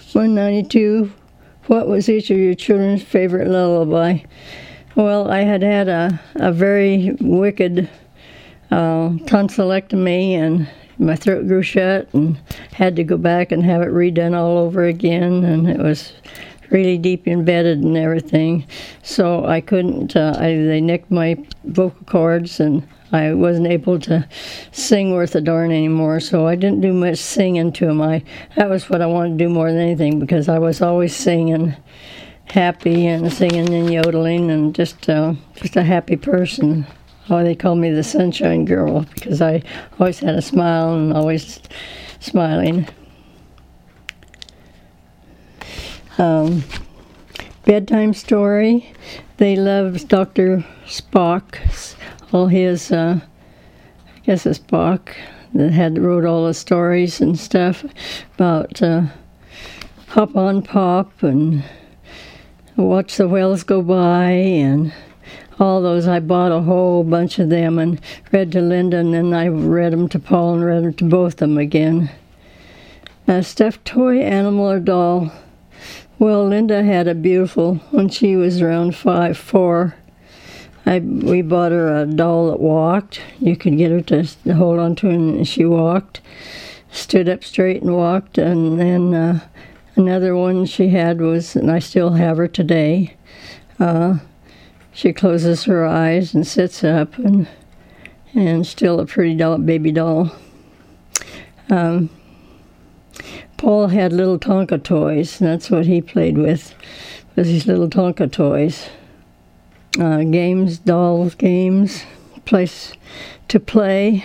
192. What was each of your children's favorite lullaby? Well, I had a very wicked tonsillectomy, and my throat grew shut, and had to go back and have it redone all over again, and it was really deep embedded and everything. So I couldn't, they nicked my vocal cords, and I wasn't able to sing worth a darn anymore, so I didn't do much singing to them. That was what I wanted to do more than anything, because I was always singing happy and singing and yodeling, and just a happy person. Oh, they called me the Sunshine Girl, because I always had a smile and always smiling. Bedtime story. They loved Dr. Spock. All his, I guess it's Spock, that wrote all the stories and stuff about Hop on Pop and Watch the Whales Go By and all those. I bought a whole bunch of them and read to Linda, and then I read them to Paul and read them to both of them again. A stuffed toy, animal, or doll. Well, Linda had a beautiful, when she was around 4. We bought her a doll that walked. You could get her to hold on to, and she walked, stood up straight and walked. And then another one she had was, and I still have her today. She closes her eyes and sits up, and still a pretty baby doll. Paul had little Tonka toys, and that's what he played with, was these little Tonka toys. Games, dolls, games, place to play.